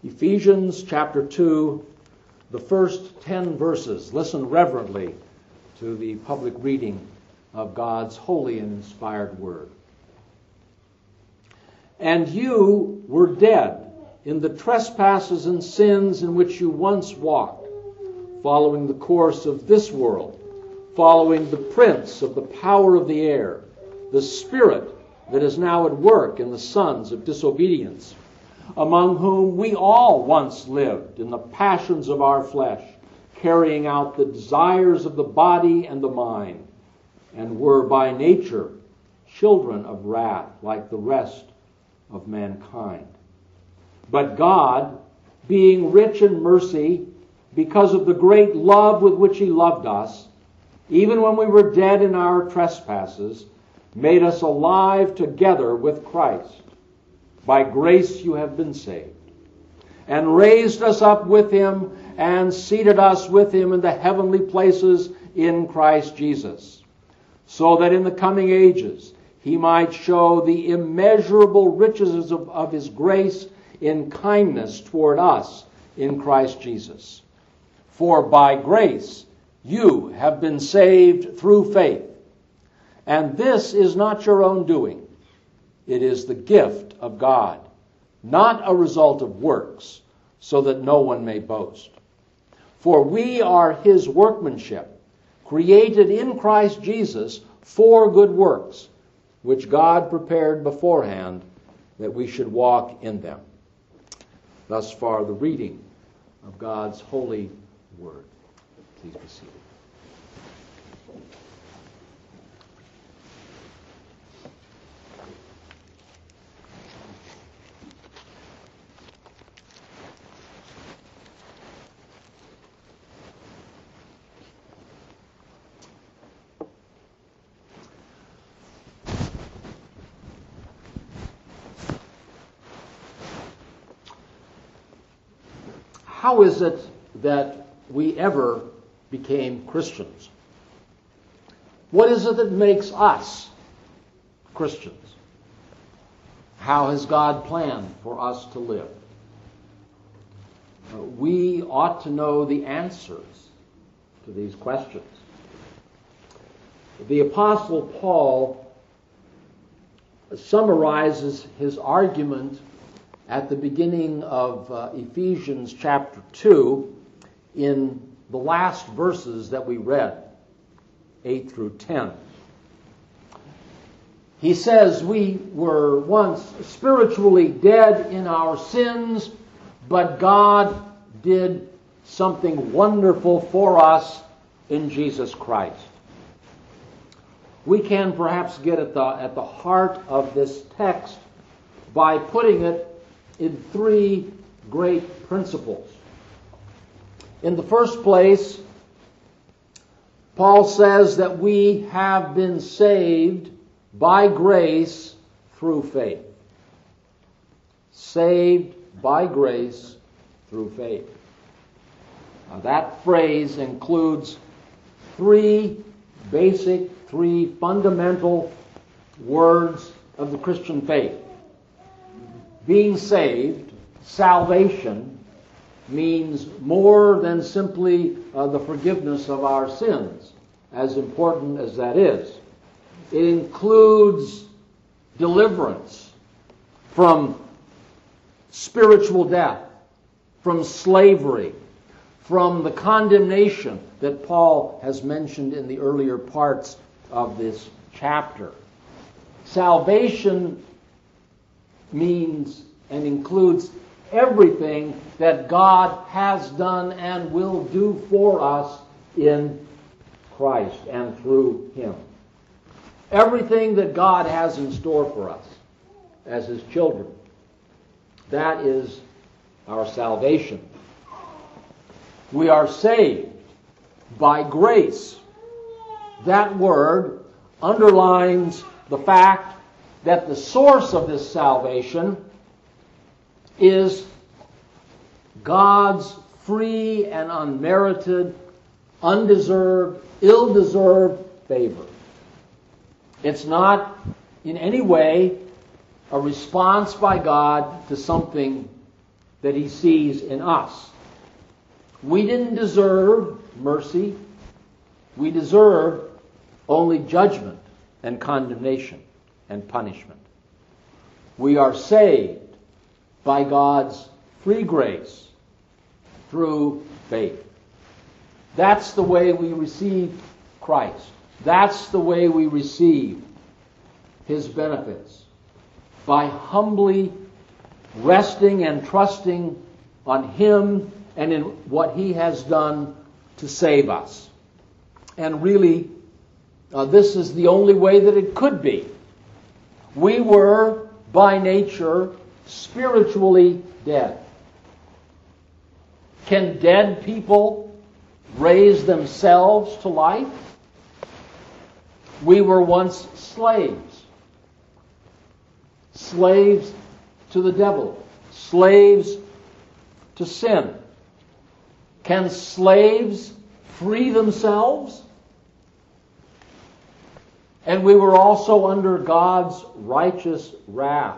Ephesians chapter 2, the first 10 verses. Listen reverently to the public reading of God's holy and inspired word. And you were dead in the trespasses and sins in which you once walked, following the course of this world, following the prince of the power of the air, the spirit that is now at work in the sons of disobedience, among whom we all once lived in the passions of our flesh, carrying out the desires of the body and the mind, and were by nature children of wrath like the rest of mankind. But God, being rich in mercy, because of the great love with which He loved us, even when we were dead in our trespasses, made us alive together with Christ. By grace you have been saved, and raised us up with Him, and seated us with Him in the heavenly places in Christ Jesus, so that in the coming ages He might show the immeasurable riches of His grace in kindness toward us in Christ Jesus. For by grace you have been saved through faith, and this is not your own doing. It is the gift of God, not a result of works, so that no one may boast. For we are His workmanship, created in Christ Jesus for good works, which God prepared beforehand that we should walk in them. Thus far the reading of God's holy word. Please be seated. How is it that we ever became Christians? What is it that makes us Christians? How has God planned for us to live? We ought to know the answers to these questions. The Apostle Paul summarizes his argument at the beginning of Ephesians chapter 2 in the last verses that we read, 8 through 10. He says, we were once spiritually dead in our sins, but God did something wonderful for us in Jesus Christ. We can perhaps get at the heart of this text by putting it in three great principles. In the first place, Paul says that we have been saved by grace through faith. Saved by grace through faith. Now, that phrase includes three fundamental words of the Christian faith. Being saved, salvation, means more than simply the forgiveness of our sins, as important as that is. It includes deliverance from spiritual death, from slavery, from the condemnation that Paul has mentioned in the earlier parts of this chapter. Salvation means and includes everything that God has done and will do for us in Christ and through Him. Everything that God has in store for us as His children. That is our salvation. We are saved by grace. That word underlines the fact that the source of this salvation is God's free and unmerited, undeserved, ill-deserved favor. It's not in any way a response by God to something that he sees in us. We didn't deserve mercy. We deserved only judgment and condemnation and punishment. We are saved by God's free grace through faith. That's the way we receive Christ. That's the way we receive His benefits. By humbly resting and trusting on Him and in what He has done to save us. And really, this is the only way that it could be. We were, by nature, spiritually dead. Can dead people raise themselves to life? We were once slaves. Slaves to the devil. Slaves to sin. Can slaves free themselves? And we were also under God's righteous wrath.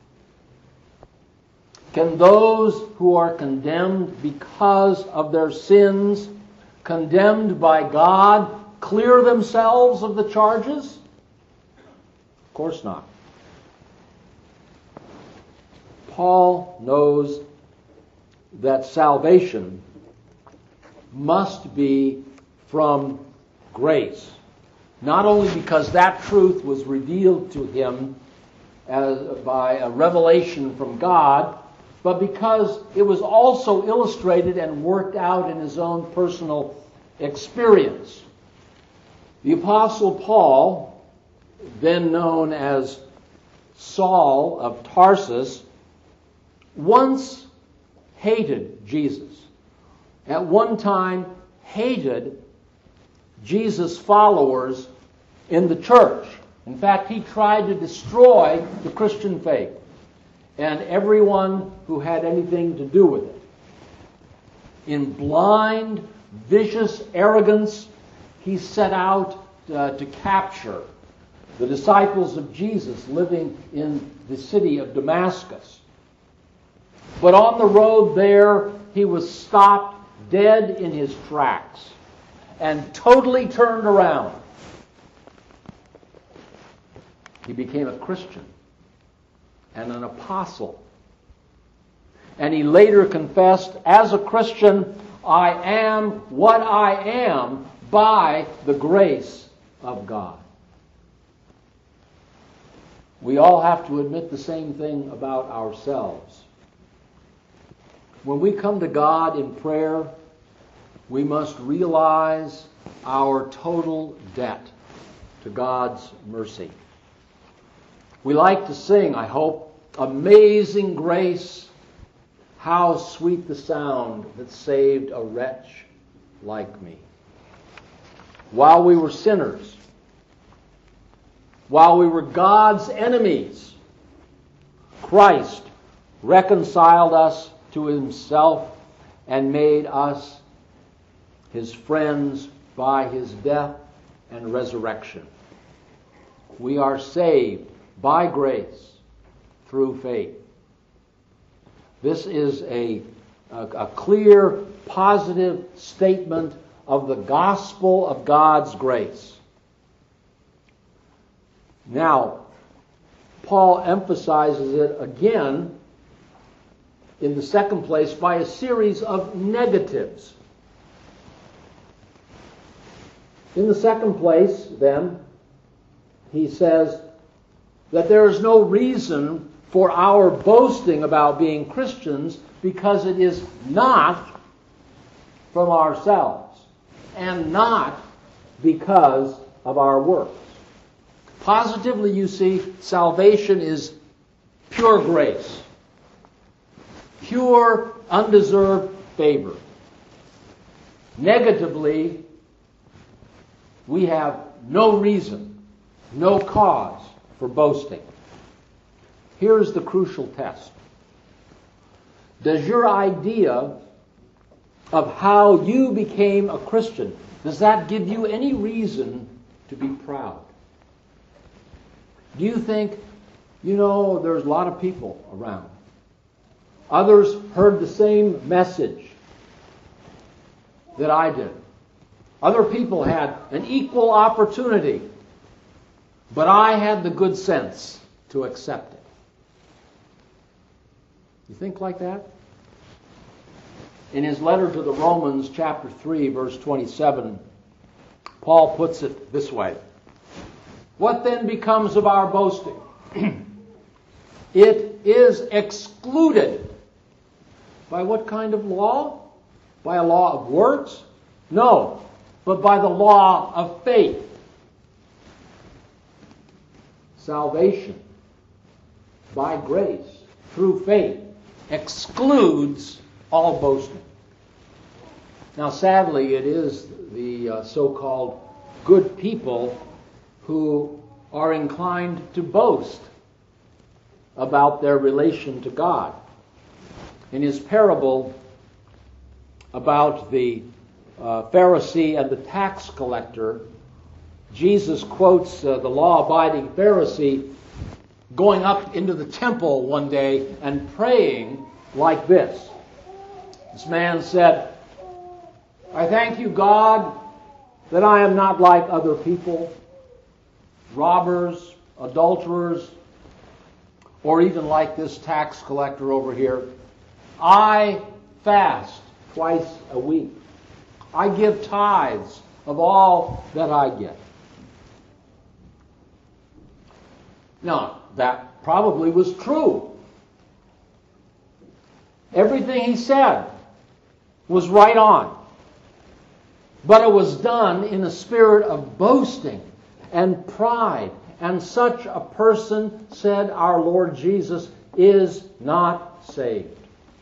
Can those who are condemned because of their sins, condemned by God, clear themselves of the charges? Of course not. Paul knows that salvation must be from grace. Not only because that truth was revealed to him by a revelation from God, but because it was also illustrated and worked out in his own personal experience. The Apostle Paul, then known as Saul of Tarsus, once hated Jesus. At one time, hated Jesus' followers in the church. In fact, he tried to destroy the Christian faith and everyone who had anything to do with it. In blind, vicious arrogance, he set out to capture the disciples of Jesus living in the city of Damascus. But on the road there, he was stopped dead in his tracks and totally turned around. He became a Christian and an apostle. And he later confessed, as a Christian, I am what I am by the grace of God. We all have to admit the same thing about ourselves. When we come to God in prayer, we must realize our total debt to God's mercy. We like to sing, I hope, Amazing Grace, how sweet the sound that saved a wretch like me. While we were sinners, while we were God's enemies, Christ reconciled us to Himself and made us His friends by His death and resurrection. We are saved by grace through faith. This is a clear, positive statement of the gospel of God's grace. Now, Paul emphasizes it again in the second place by a series of negatives. In the second place, then, he says that there is no reason for our boasting about being Christians because it is not from ourselves and not because of our works. Positively, you see, salvation is pure grace, pure, undeserved favor. Negatively, we have no reason, no cause for boasting. Here's the crucial test. Does your idea of how you became a Christian, does that give you any reason to be proud? Do you think, there's a lot of people around Others heard the same message that I did. Other people had an equal opportunity, but I had the good sense to accept it. You think like that? In his letter to the Romans, chapter 3, verse 27, Paul puts it this way. What then becomes of our boasting? It is excluded. By what kind of law? By a law of works? No, but by the law of faith. Salvation by grace through faith excludes all boasting. Now, sadly, it is the so-called good people who are inclined to boast about their relation to God. In his parable about the Pharisee and the tax collector, Jesus quotes the law-abiding Pharisee going up into the temple one day and praying like this. This man said, I thank you, God, that I am not like other people, robbers, adulterers, or even like this tax collector over here. I fast twice a week. I give tithes of all that I get. Now, that probably was true. Everything he said was right on. But it was done in a spirit of boasting and pride. And such a person, said our Lord Jesus, is not saved.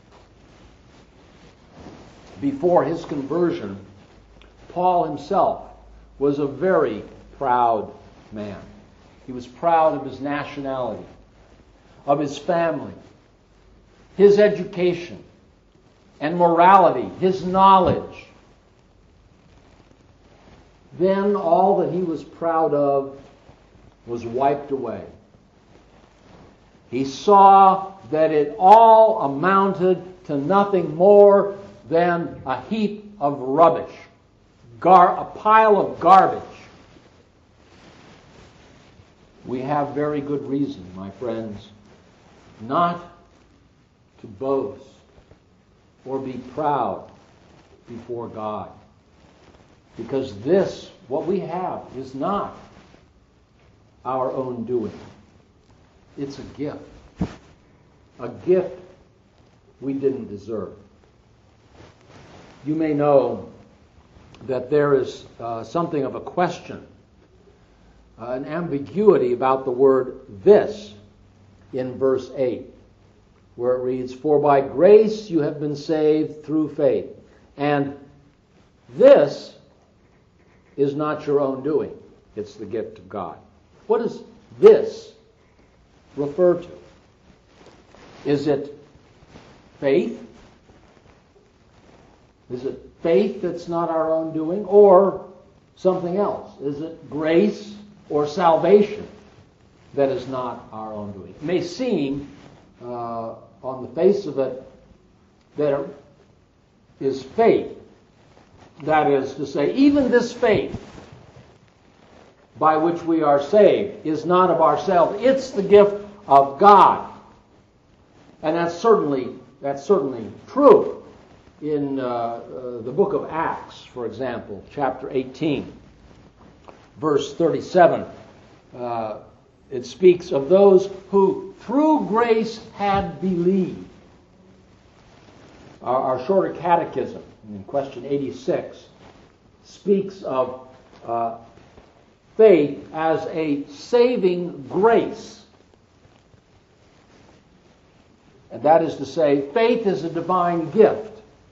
Before his conversion, Paul himself was a very proud man. He was proud of his nationality, of his family, his education and morality, his knowledge. Then all that he was proud of was wiped away. He saw that it all amounted to nothing more than a heap of rubbish, a pile of garbage. We have very good reason, my friends, not to boast or be proud before God. Because this, what we have, is not our own doing. It's a gift. A gift we didn't deserve. You may know that there is something of a question, an ambiguity about the word this in verse 8, where it reads, For by grace you have been saved through faith. And this is not your own doing. It's the gift of God. What does this refer to? Is it faith? Is it faith that's not our own doing, or something else? Is it grace or salvation that is not our own doing? It may seem, on the face of it, that it is faith. That is to say, even this faith by which we are saved is not of ourselves. It's the gift of God. And that's certainly true. In the book of Acts, for example, chapter 18, verse 37, it speaks of those who through grace had believed. Our shorter catechism, in question 86, speaks of faith as a saving grace. And that is to say, faith is a divine gift.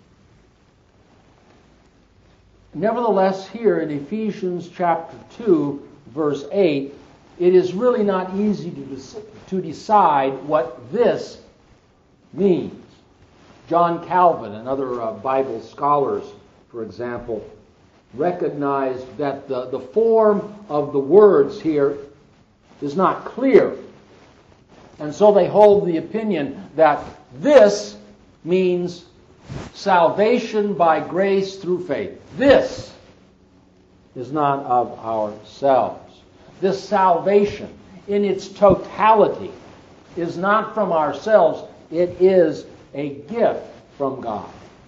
Nevertheless, here in Ephesians chapter 2, verse 8, it is really not easy to decide what this means. John Calvin and other Bible scholars, for example, recognized that the form of the words here is not clear. And so they hold the opinion that this means salvation by grace through faith. This is not of ourselves. This salvation in its totality is not from ourselves. It is a gift from God.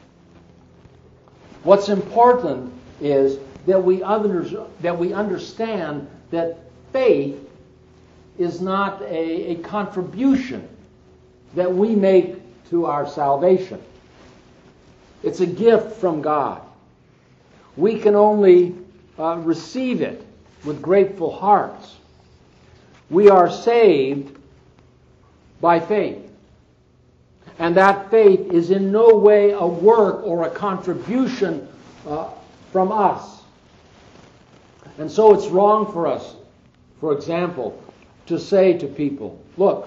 What's important is that we understand that faith is not a contribution that we make to our salvation. It's a gift from God. We can only receive it with grateful hearts. We are saved by faith. And that faith is in no way a work or a contribution from us. And so it's wrong for us, for example, to say to people, look,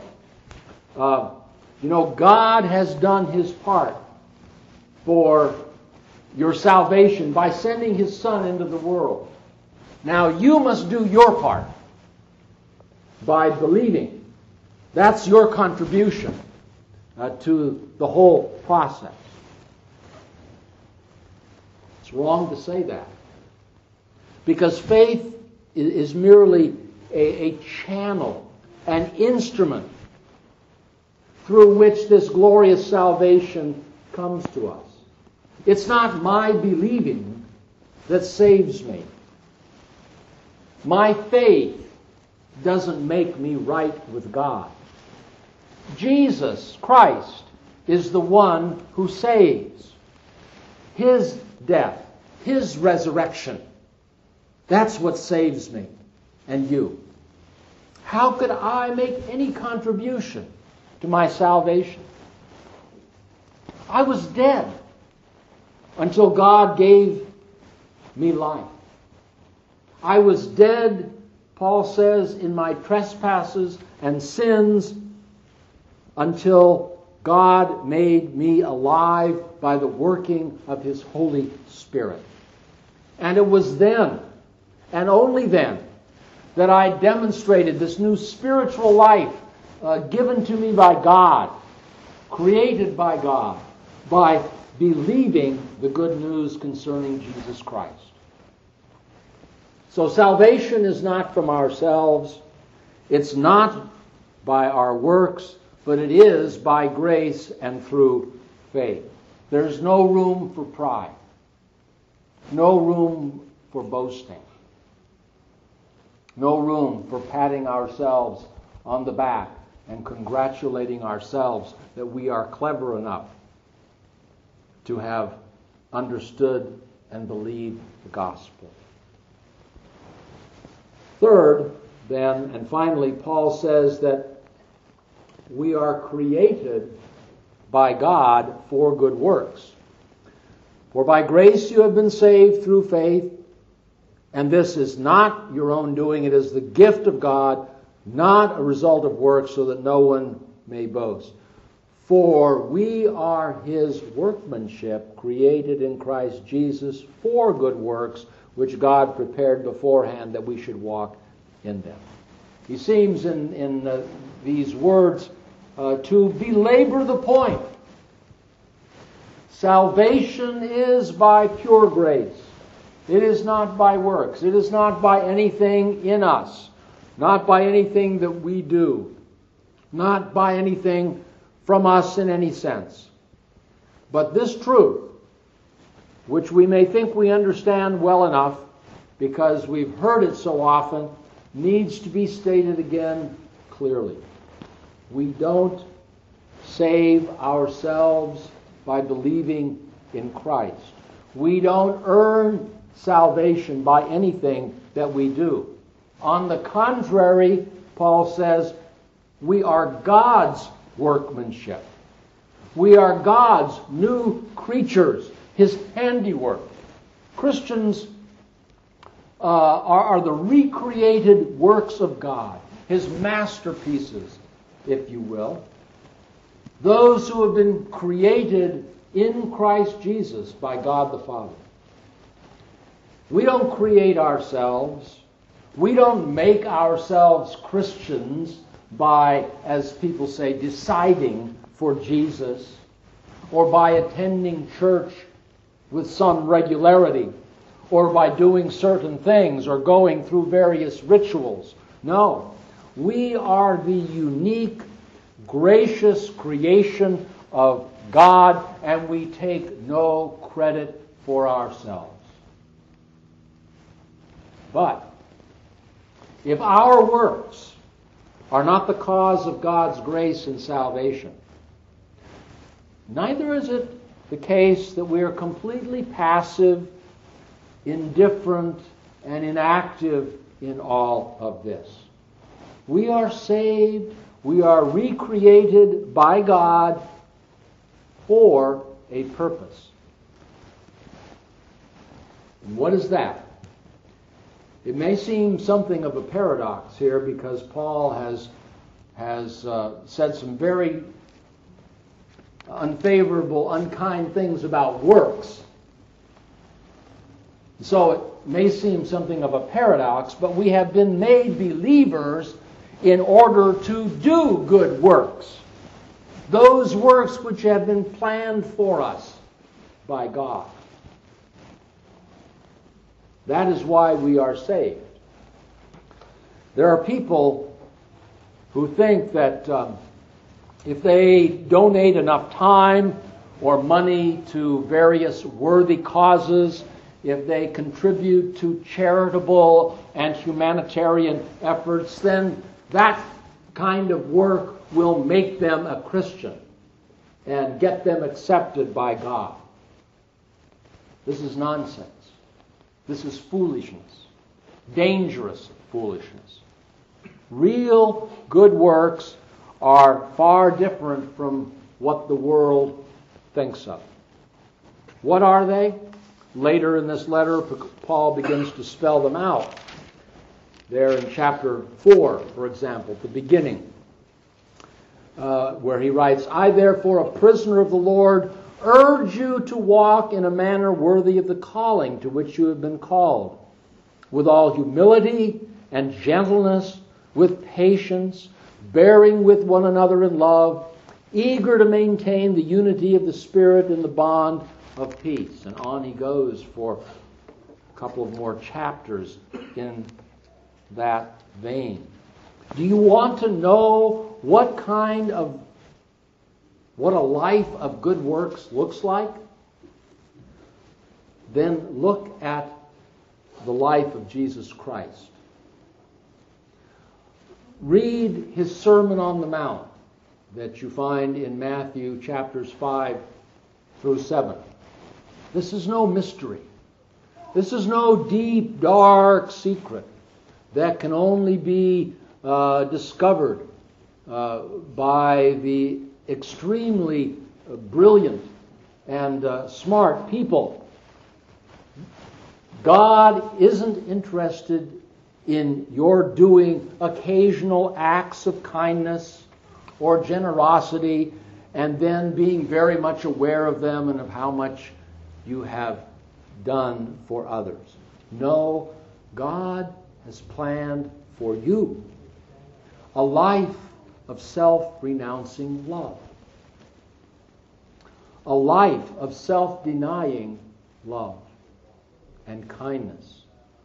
God has done His part for your salvation by sending His Son into the world. Now you must do your part by believing. That's your contribution to the whole process. It's wrong to say that. Because faith is merely a channel, an instrument through which this glorious salvation comes to us. It's not my believing that saves me. My faith doesn't make me right with God. Jesus Christ is the one who saves. His death, His resurrection, that's what saves me and you. How could I make any contribution to my salvation? I was dead until God gave me life. I was dead, Paul says, in my trespasses and sins until God made me alive by the working of His Holy Spirit. And it was then, and only then, that I demonstrated this new spiritual life given to me by God, created by God, by believing the good news concerning Jesus Christ. So salvation is not from ourselves. It's not by our works, but it is by grace and through faith. There's no room for pride. No room for boasting. No room for patting ourselves on the back and congratulating ourselves that we are clever enough to have understood and believed the gospel. Third, then, and finally, Paul says that we are created by God for good works. For by grace you have been saved through faith, and this is not your own doing, it is the gift of God, not a result of works, so that no one may boast. For we are His workmanship, created in Christ Jesus for good works, which God prepared beforehand that we should walk in them. He seems in these words to belabor the point. Salvation is by pure grace. It is not by works. It is not by anything in us. Not by anything that we do. Not by anything from us in any sense. But this truth, which we may think we understand well enough because we've heard it so often, needs to be stated again clearly. We don't save ourselves by believing in Christ. We don't earn salvation by anything that we do. On the contrary, Paul says, we are God's workmanship. We are God's new creatures, His handiwork. Christians are the recreated works of God, His masterpieces, if you will. Those who have been created in Christ Jesus by God the Father. We don't create ourselves. We don't make ourselves Christians by, as people say, deciding for Jesus. or by attending church with some regularity, or by doing certain things, or going through various rituals. No, we are the unique, gracious creation of God, and we take no credit for ourselves. But if our works are not the cause of God's grace and salvation, neither is it the case that we are completely passive, indifferent, and inactive in all of this. We are saved, we are recreated by God for a purpose. And what is that? It may seem something of a paradox here, because Paul has said some very unfavorable, unkind things about works. So it may seem something of a paradox, but we have been made believers in order to do good works. Those works which have been planned for us by God. That is why we are saved. There are people who think that if they donate enough time or money to various worthy causes, if they contribute to charitable and humanitarian efforts, then that kind of work will make them a Christian and get them accepted by God. This is nonsense. This is foolishness. Dangerous foolishness. Real good works are far different from what the world thinks of. What are they? Later in this letter, Paul begins to spell them out. There in chapter 4, for example, at the beginning, where he writes, I therefore, a prisoner of the Lord, urge you to walk in a manner worthy of the calling to which you have been called, with all humility and gentleness, with patience, bearing with one another in love, eager to maintain the unity of the Spirit in the bond of peace. And on he goes for a couple of more chapters in that vein. Do you want to know what a life of good works looks like? Then look at the life of Jesus Christ. Read his Sermon on the Mount that you find in Matthew chapters 5 through 7. This is no mystery. This is no deep, dark secret that can only be discovered by the extremely brilliant and smart people. God isn't interested in your doing occasional acts of kindness or generosity and then being very much aware of them and of how much you have done for others. No, God has planned for you a life of self-renouncing love. A life of self-denying love and kindness.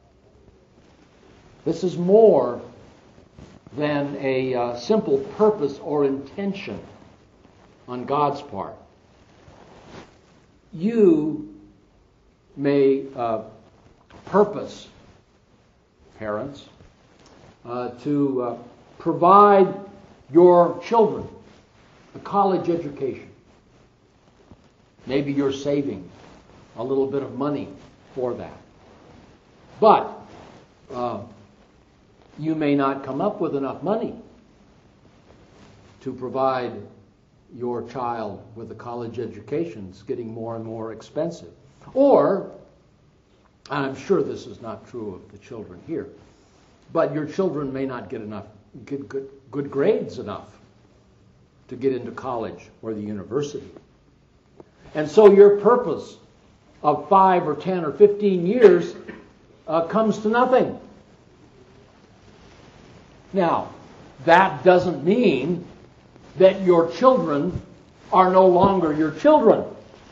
This is more than a simple purpose or intention on God's part. You may purpose, parents, to provide your children a college education. Maybe you're saving a little bit of money for that. But you may not come up with enough money to provide your child with a college education. It's getting more and more expensive. Or, and I'm sure this is not true of the children here, but your children may not get good grades enough to get into college or the university. And so your purpose of 5 or 10 or 15 years comes to nothing. Now, that doesn't mean that your children are no longer your children.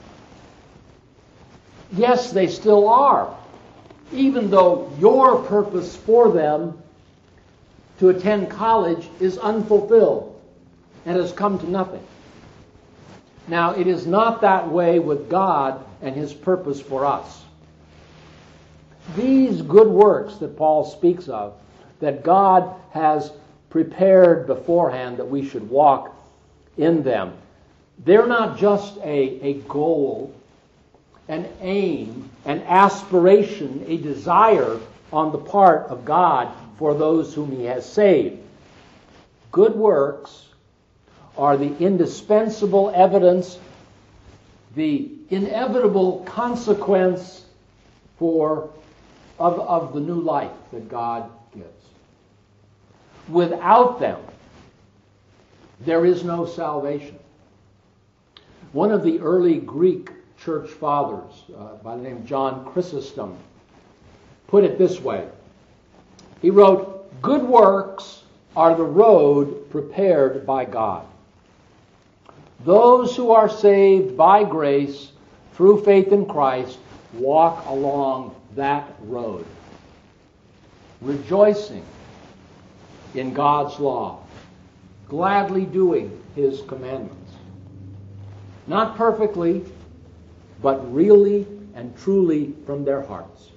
Yes, they still are, even though your purpose for them to attend college is unfulfilled and has come to nothing. Now, it is not that way with God and His purpose for us. These good works that Paul speaks of, that God has prepared beforehand that we should walk in them, they're not just a goal, an aim, an aspiration, a desire on the part of God for those whom He has saved. Good works are the indispensable evidence, the inevitable consequence of the new life that God gives. Without them, there is no salvation. One of the early Greek church fathers, by the name of John Chrysostom, put it this way. He wrote, "Good works are the road prepared by God. Those who are saved by grace through faith in Christ walk along that road, rejoicing in God's law, gladly doing His commandments. Not perfectly, but really and truly from their hearts."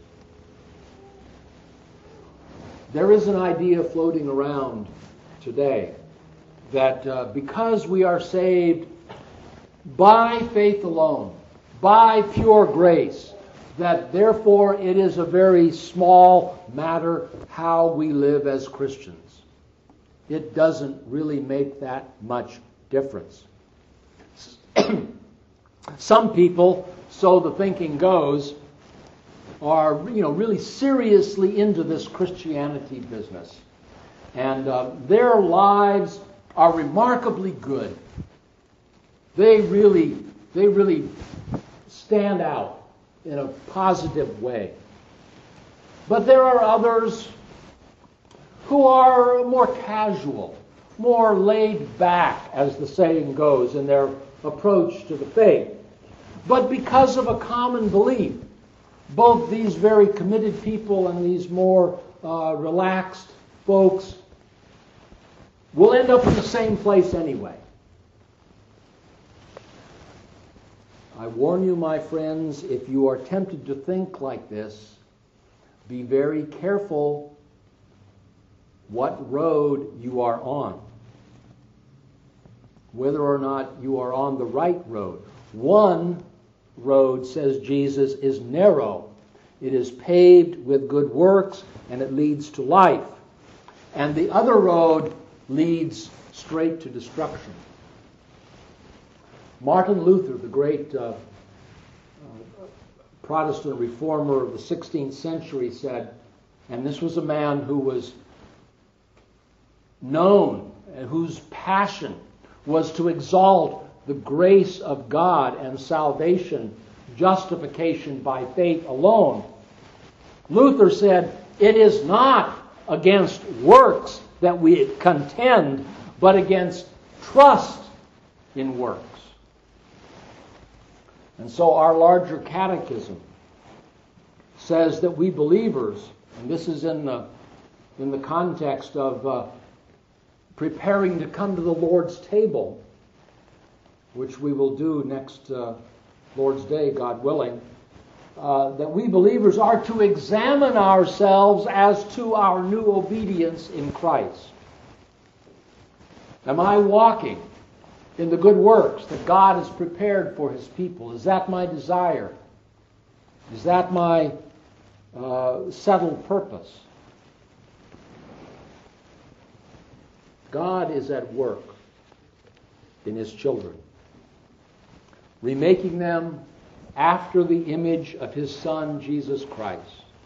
There is an idea floating around today that because we are saved by faith alone, by pure grace, that therefore it is a very small matter how we live as Christians. It doesn't really make that much difference. Some people, so the thinking goes, are really seriously into this Christianity business. And their lives are remarkably good. They really stand out in a positive way. But there are others who are more casual, more laid back, as the saying goes, in their approach to the faith. But because of a common belief, both these very committed people and these more relaxed folks will end up in the same place anyway. I warn you, my friends, if you are tempted to think like this, be very careful what road you are on, whether or not you are on the right road. One road, says Jesus, is narrow. It is paved with good works, and it leads to life. And the other road leads straight to destruction. Martin Luther, the great Protestant reformer of the 16th century, said, and this was a man who was known and whose passion was to exalt the grace of God and salvation, justification by faith alone. Luther said, "It is not against works that we contend, but against trust in works." And so our larger catechism says that we believers, and this is in the context of preparing to come to the Lord's table, which we will do next Lord's Day, God willing, that we believers are to examine ourselves as to our new obedience in Christ. Am I walking in the good works that God has prepared for His people? Is that my desire? Is that my settled purpose? God is at work in His children, remaking them after the image of His Son, Jesus Christ.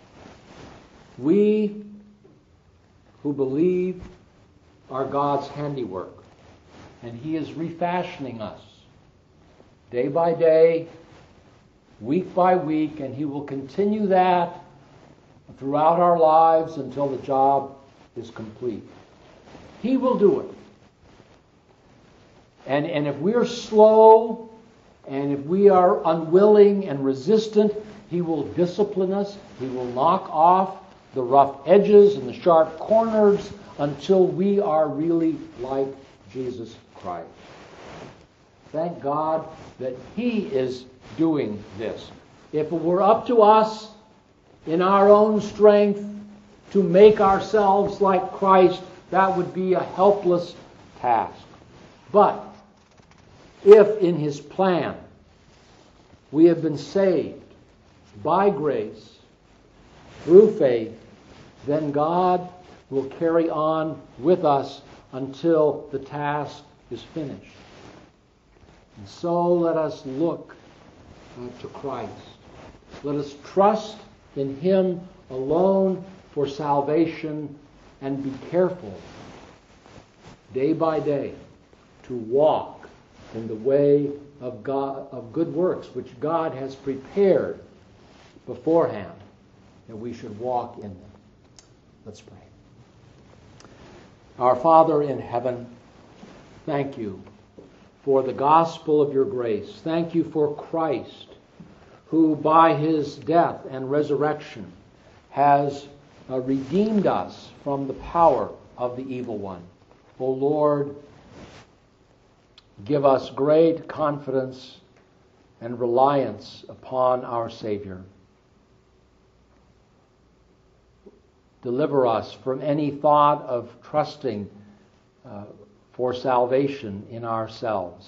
We who believe are God's handiwork, and He is refashioning us day by day, week by week, and He will continue that throughout our lives until the job is complete. He will do it. And if we're slow, and if we are unwilling and resistant, He will discipline us. He will knock off the rough edges and the sharp corners until we are really like Jesus Christ. Thank God that He is doing this. If it were up to us in our own strength to make ourselves like Christ, that would be a helpless task. But if in His plan we have been saved by grace through faith, then God will carry on with us until the task is finished. And so let us look to Christ. Let us trust in Him alone for salvation and be careful day by day to walk in the way of God, of good works which God has prepared beforehand that we should walk in them. Let's pray. Our Father in heaven, thank You for the gospel of Your grace. Thank You for Christ, who by His death and resurrection has redeemed us from the power of the evil one. O Lord, give us great confidence and reliance upon our Savior. Deliver us from any thought of trusting for salvation in ourselves.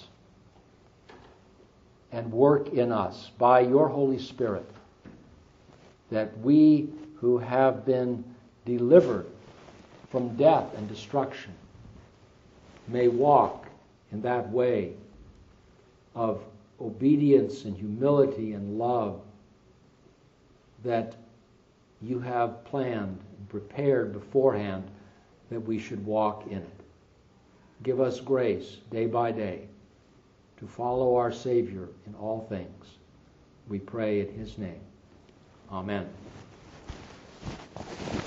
And work in us by Your Holy Spirit that we who have been delivered from death and destruction may walk in that way of obedience and humility and love that You have planned and prepared beforehand that we should walk in it. Give us grace day by day to follow our Savior in all things. We pray in His name. Amen.